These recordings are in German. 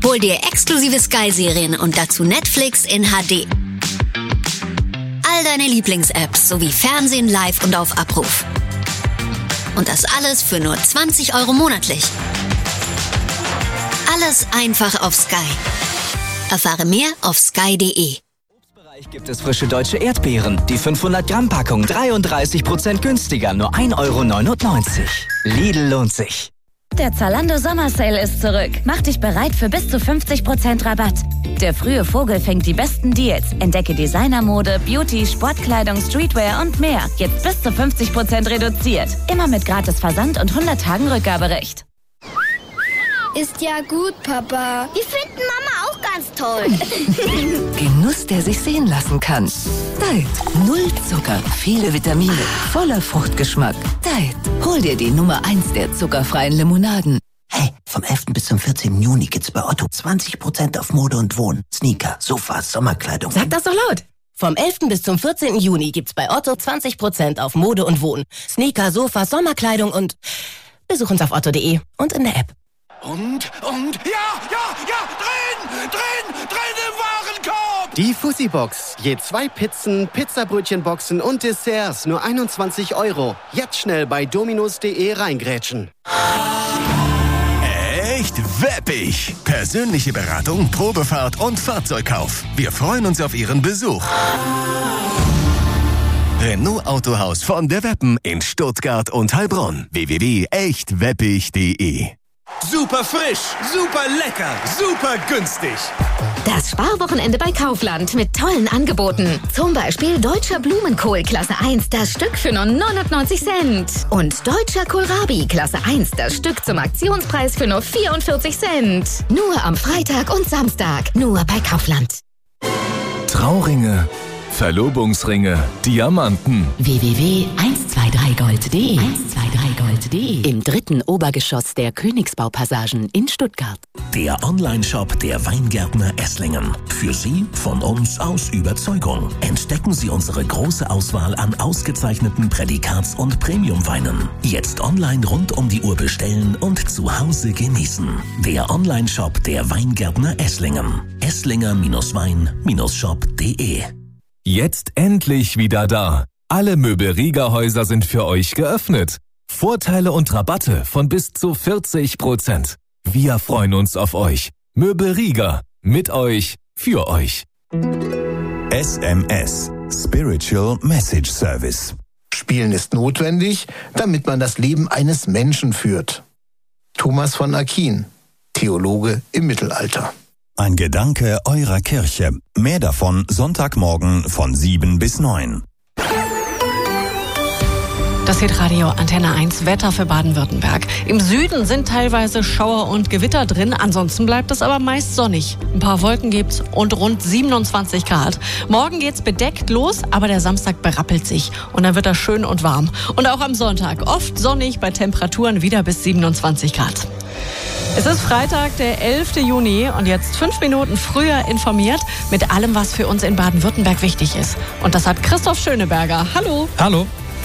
Hol dir exklusive Sky-Serien und dazu Netflix in HD. All deine Lieblings-Apps sowie Fernsehen live und auf Abruf. Und das alles für nur 20 € monatlich. Alles einfach auf Sky. Erfahre mehr auf sky.de. Gibt es frische deutsche Erdbeeren. Die 500-Gramm-Packung 33% günstiger, nur 1,99 €. Lidl lohnt sich. Der Zalando Sommersale ist zurück. Mach dich bereit für bis zu 50% Rabatt. Der frühe Vogel fängt die besten Deals. Entdecke Designermode, Beauty, Sportkleidung, Streetwear und mehr. Jetzt bis zu 50% reduziert. Immer mit gratis Versand und 100 Tagen Rückgaberecht. Ist ja gut, Papa. Wir finden Mama auch ganz toll. Genuss, der sich sehen lassen kann. Diet. Null Zucker, viele Vitamine, voller Fruchtgeschmack. Diet. Hol dir die Nummer 1 der zuckerfreien Limonaden. Hey, vom 11. bis zum 14. Juni gibt's bei Otto 20% auf Mode und Wohnen. Sneaker, Sofas, Sommerkleidung. Sag das doch laut. Vom 11. bis zum 14. Juni gibt's bei Otto 20% auf Mode und Wohnen. Sneaker, Sofas, Sommerkleidung und besuch uns auf otto.de und in der App. Und, ja, drin im Warenkorb! Die Fussi-Box. Je 2 Pizzen, Pizzabrötchenboxen und Desserts, nur 21 €. Jetzt schnell bei dominos.de reingrätschen. Echt weppig! Persönliche Beratung, Probefahrt und Fahrzeugkauf. Wir freuen uns auf Ihren Besuch. Renault Autohaus von der Weppen in Stuttgart und Heilbronn. www.echtweppig.de. Super frisch, super lecker, super günstig. Das Sparwochenende bei Kaufland mit tollen Angeboten. Zum Beispiel deutscher Blumenkohl Klasse 1, das Stück für nur 99 Cent. Und deutscher Kohlrabi Klasse 1, das Stück zum Aktionspreis für nur 44 Cent. Nur am Freitag und Samstag, nur bei Kaufland. Trauringe, Verlobungsringe, Diamanten. www.123gold.de 123gold.de Im 3. Obergeschoss der Königsbaupassagen in Stuttgart. Der Online-Shop der Weingärtner Esslingen. Für Sie von uns aus Überzeugung. Entdecken Sie unsere große Auswahl an ausgezeichneten Prädikats- und Premium-Weinen. Jetzt online rund um die Uhr bestellen und zu Hause genießen. Der Online-Shop der Weingärtner Esslingen. Esslinger-wein-shop.de. Jetzt endlich wieder da. Alle Möbel-Rieger-Häuser sind für euch geöffnet. Vorteile und Rabatte von bis zu 40%. Wir freuen uns auf euch. Möbel Rieger. Mit euch. Für euch. SMS. Spiritual Message Service. Spielen ist notwendig, damit man das Leben eines Menschen führt. Thomas von Aquin, Theologe im Mittelalter. Ein Gedanke eurer Kirche. Mehr davon Sonntagmorgen von 7 bis 9. Das Hitradio Antenne 1 Wetter für Baden-Württemberg. Im Süden sind teilweise Schauer und Gewitter drin, ansonsten bleibt es aber meist sonnig. Ein paar Wolken gibt's und rund 27 Grad. Morgen geht's bedeckt los, aber der Samstag berappelt sich und dann wird er schön und warm. Und auch am Sonntag oft sonnig bei Temperaturen wieder bis 27 Grad. Es ist Freitag, der 11. Juni und jetzt 5 Minuten früher informiert mit allem, was für uns in Baden-Württemberg wichtig ist. Und das hat Christoph Schöneberger. Hallo. Hallo.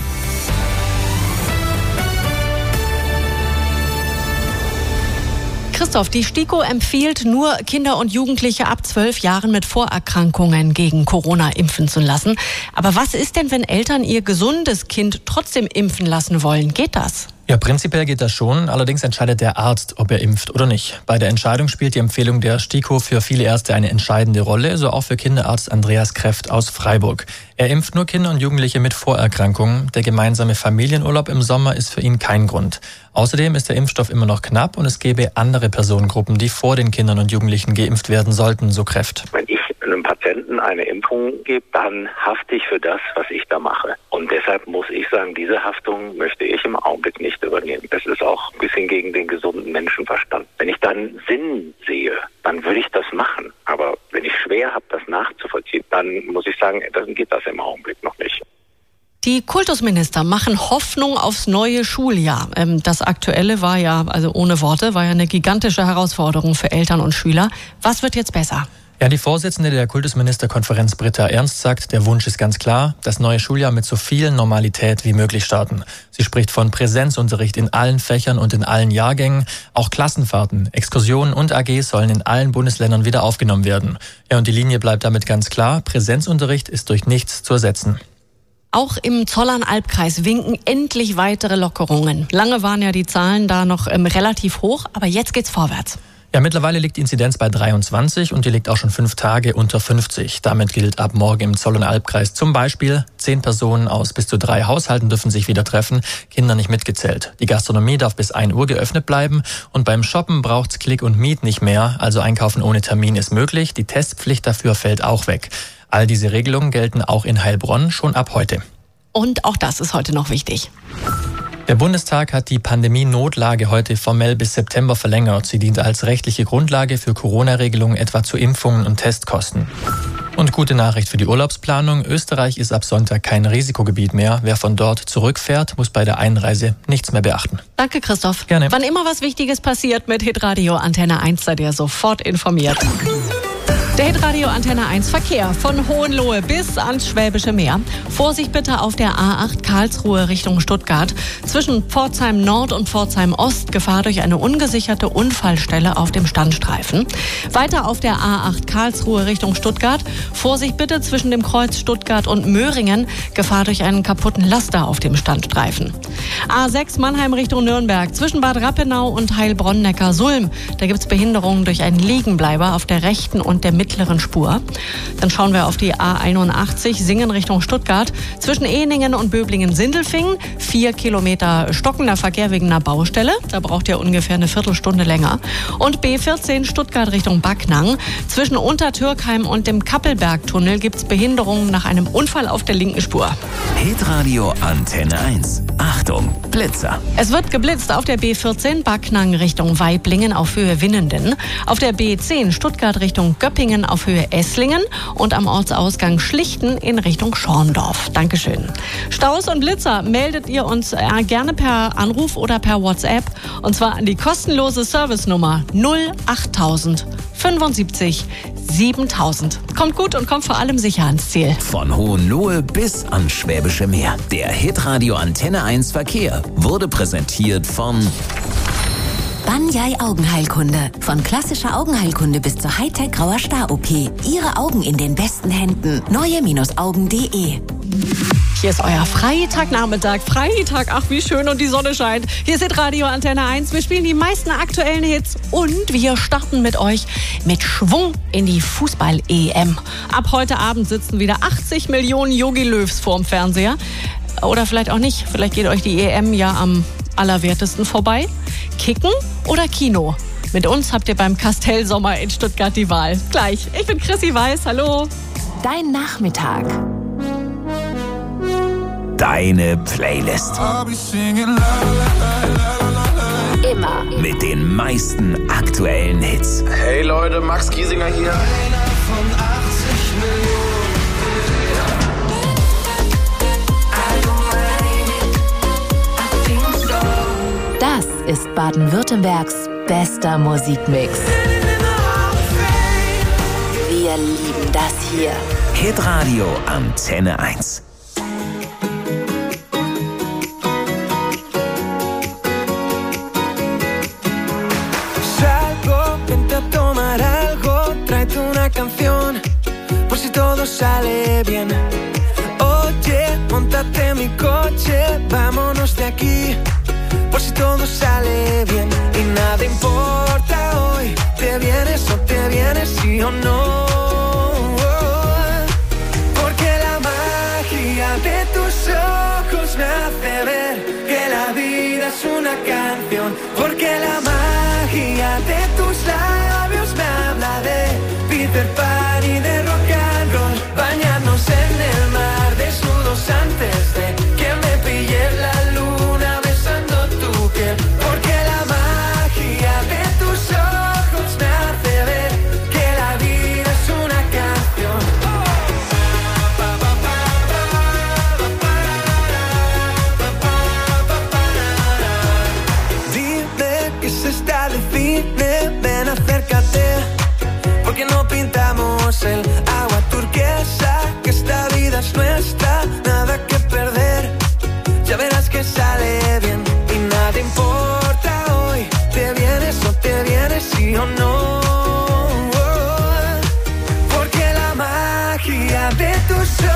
Christoph, die STIKO empfiehlt, nur Kinder und Jugendliche ab 12 Jahren mit Vorerkrankungen gegen Corona impfen zu lassen. Aber was ist denn, wenn Eltern ihr gesundes Kind trotzdem impfen lassen wollen? Geht das? Ja, prinzipiell geht das schon. Allerdings entscheidet der Arzt, ob er impft oder nicht. Bei der Entscheidung spielt die Empfehlung der STIKO für viele Ärzte eine entscheidende Rolle, so auch für Kinderarzt Andreas Kreft aus Freiburg. Er impft nur Kinder und Jugendliche mit Vorerkrankungen. Der gemeinsame Familienurlaub im Sommer ist für ihn kein Grund. Außerdem ist der Impfstoff immer noch knapp und es gäbe andere Personengruppen, die vor den Kindern und Jugendlichen geimpft werden sollten, so Kreft. Wenn ich einem Patienten eine Impfung gebe, dann hafte ich für das, was ich da mache. Und deshalb muss ich sagen, diese Haftung möchte ich im Augenblick nicht übernehmen. Das ist auch ein bisschen gegen den gesunden Menschenverstand. Wenn ich dann Sinn sehe, dann würde ich das machen. Aber wenn ich schwer habe, das nachzuvollziehen, dann muss ich sagen, dann geht das im Augenblick noch nicht. Die Kultusminister machen Hoffnung aufs neue Schuljahr. Das aktuelle war ja, also ohne Worte, war ja eine gigantische Herausforderung für Eltern und Schüler. Was wird jetzt besser? Ja, die Vorsitzende der Kultusministerkonferenz Britta Ernst sagt, der Wunsch ist ganz klar, das neue Schuljahr mit so viel Normalität wie möglich starten. Sie spricht von Präsenzunterricht in allen Fächern und in allen Jahrgängen. Auch Klassenfahrten, Exkursionen und AGs sollen in allen Bundesländern wieder aufgenommen werden. Ja, und die Linie bleibt damit ganz klar, Präsenzunterricht ist durch nichts zu ersetzen. Auch im Zollern-Albkreis winken endlich weitere Lockerungen. Lange waren ja die Zahlen da noch relativ hoch, aber jetzt geht's vorwärts. Ja, mittlerweile liegt die Inzidenz bei 23 und die liegt auch schon 5 Tage unter 50. Damit gilt ab morgen im Zollern-Albkreis zum Beispiel, 10 Personen aus bis zu 3 Haushalten dürfen sich wieder treffen, Kinder nicht mitgezählt. Die Gastronomie darf bis 1 Uhr geöffnet bleiben und beim Shoppen braucht's Click und Meet nicht mehr, also Einkaufen ohne Termin ist möglich. Die Testpflicht dafür fällt auch weg. All diese Regelungen gelten auch in Heilbronn schon ab heute. Und auch das ist heute noch wichtig. Der Bundestag hat die Pandemie-Notlage heute formell bis September verlängert. Sie dient als rechtliche Grundlage für Corona-Regelungen, etwa zu Impfungen und Testkosten. Und gute Nachricht für die Urlaubsplanung. Österreich ist ab Sonntag kein Risikogebiet mehr. Wer von dort zurückfährt, muss bei der Einreise nichts mehr beachten. Danke, Christoph. Gerne. Wann immer was Wichtiges passiert mit Hitradio Antenne 1, seid ihr sofort informiert. Der Hitradio Antenne 1 Verkehr von Hohenlohe bis ans Schwäbische Meer. Vorsicht bitte auf der A8 Karlsruhe Richtung Stuttgart. Zwischen Pforzheim Nord und Pforzheim Ost Gefahr durch eine ungesicherte Unfallstelle auf dem Standstreifen. Weiter auf der A8 Karlsruhe Richtung Stuttgart. Vorsicht bitte zwischen dem Kreuz Stuttgart und Möhringen. Gefahr durch einen kaputten Laster auf dem Standstreifen. A6 Mannheim Richtung Nürnberg. Zwischen Bad Rappenau und Heilbronn-Neckar-Sulm. Da gibt's Behinderungen durch einen Liegenbleiber auf der rechten und der mittleren Spur. Dann schauen wir auf die A81 Singen Richtung Stuttgart. Zwischen Ehningen und Böblingen-Sindelfingen 4 Kilometer stockender Verkehr wegen einer Baustelle. Da braucht ihr ungefähr eine Viertelstunde länger. Und B14 Stuttgart Richtung Backnang. Zwischen Untertürkheim und dem Kappelbergtunnel gibt es Behinderungen nach einem Unfall auf der linken Spur. Hitradio Antenne 1. Achtung, Blitzer. Es wird geblitzt auf der B14 Backnang Richtung Waiblingen auf Höhe Winnenden. Auf der B10 Stuttgart Richtung Göppingen auf Höhe Esslingen und am Ortsausgang Schlichten in Richtung Schorndorf. Dankeschön. Staus und Blitzer meldet ihr uns gerne per Anruf oder per WhatsApp und zwar an die kostenlose Servicenummer 08000 75 7000. Kommt gut und kommt vor allem sicher ans Ziel. Von Hohenlohe bis ans Schwäbische Meer. Der Hitradio Antenne 1 Verkehr wurde präsentiert von Banyai Augenheilkunde. Von klassischer Augenheilkunde bis zur Hightech Grauer Star-OP. Ihre Augen in den besten Händen. Neue-Augen.de. Hier ist euer Freitagnachmittag. Freitag, ach wie schön und die Sonne scheint. Hier ist Radio Antenne 1. Wir spielen die meisten aktuellen Hits und wir starten mit euch mit Schwung in die Fußball-EM. Ab heute Abend sitzen wieder 80 Millionen Jogi Löws vorm Fernseher. Oder vielleicht auch nicht. Vielleicht geht euch die EM ja am allerwertesten vorbei. Kicken oder Kino? Mit uns habt ihr beim Kastellsommer in Stuttgart die Wahl. Gleich. Ich bin Chrissy Weiß. Hallo. Dein Nachmittag. Deine Playlist. Immer mit den meisten aktuellen Hits. Hey Leute, Max Giesinger hier. Einer von 80 Millionen. Das ist Baden-Württembergs bester Musikmix. Wir lieben das hier. Hitradio Antenne 1. Salgo, vente a tomar algo, tráete una canción, por si todo sale bien. Oye, móntate en mi coche, vámonos de aquí, por si todo sale bien. Y nada importa hoy, te vienes o te vienes, sí o no. Porque la magia de tus ojos me hace ver que la vida es una canción. Porque la magia de tus labios me habla de Peter Pan y de rock and roll. Bañarnos en el mar desnudos antes de que me pille la luna besando tu piel. Porque la magia de tus ojos me hace ver que la vida es una canción. Dime que se está de cine, ven acércate, porque no pintamos tus ojos